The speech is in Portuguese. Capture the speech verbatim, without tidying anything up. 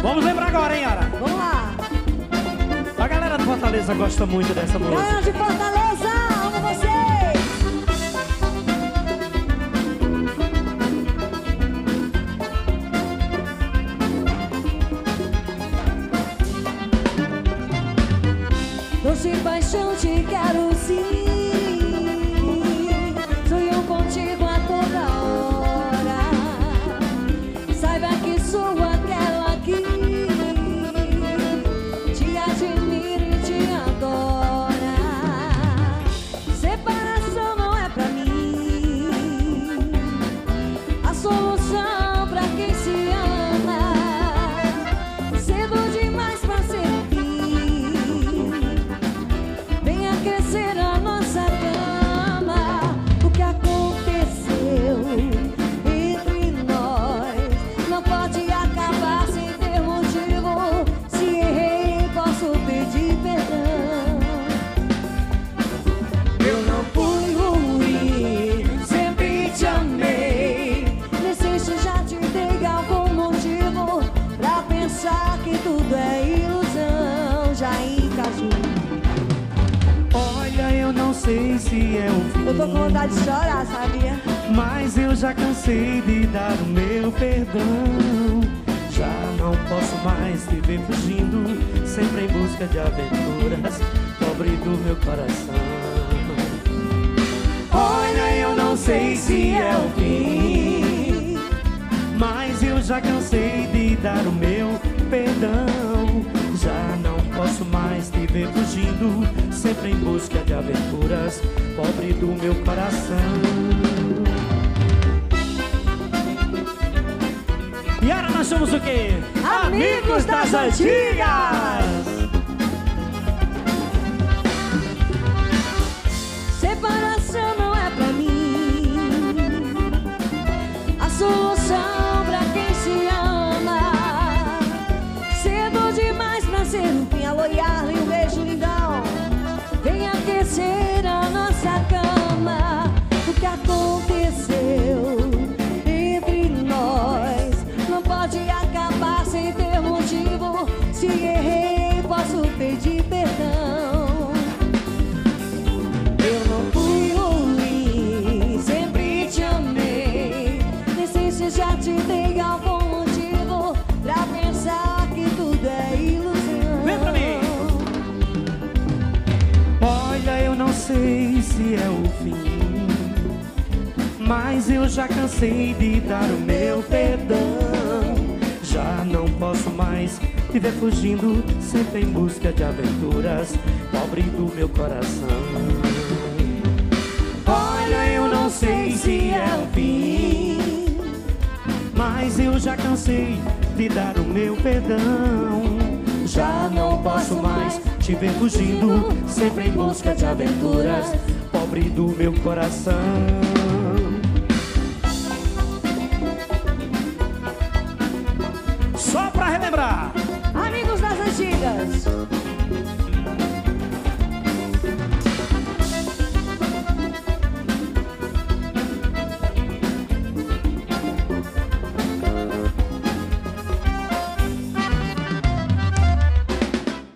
Vamos lembrar agora, hein, Yara? Vamos lá. A galera de Fortaleza gosta muito dessa música. Galera de Fortaleza, amo vocês. Doce paixão te quero sim. Sonho contigo a toda hora. Saiba que sou aquela que te admira e te adora. Separação não é pra mim a solução pra quem se ama. Cedo demais pra ser fim. Venha crescer a nossa cama. O que aconteceu entre nós não pode acabar sem ter motivo. Se errei, posso pedir perdão. Eu não fui ruim, sempre te amei. Nem sei se já te dei algum motivo pra pensar que tudo é ilusão. Já encajou. Olha, eu não sei se é o fim, Eu tô com vontade de chorar, sabia? mas eu já cansei de dar o meu perdão. Já não posso mais viver fugindo, sempre em busca de aventuras, pobre do meu coração. Olha, eu não sei se é o fim, mas eu já cansei de dar o meu perdão. Já não posso mais te ver fugindo, sempre em busca de aventuras, pobre do meu coração. Yara, nós somos o quê? Amigos das antigas! Separação não é pra mim a solução pra quem se ama. Cedo demais pra ser um fim. Alô, Yarley, um beijo lindão. Venha aquecer a nossa cama. O que aconteceu entre nós não pode acabar sem ter motivo. Se errei, posso pedir perdão. Eu não fui ruim, sempre te amei. Nem sei se já te dei algum motivo pra pensar que tudo é ilusão. Vem pra mim! Olha, eu não sei se é o fim, mas eu já cansei de dar o meu perdão. Já não posso mais viver fugindo, sempre em busca de aventuras, pobre do meu coração. Olha, eu não sei se é o fim, mas eu já cansei de dar o meu perdão. Já não posso mais te ver fugindo, sempre em busca de aventuras, pobre do meu coração. Só pra relembrar, Amigos das antigas.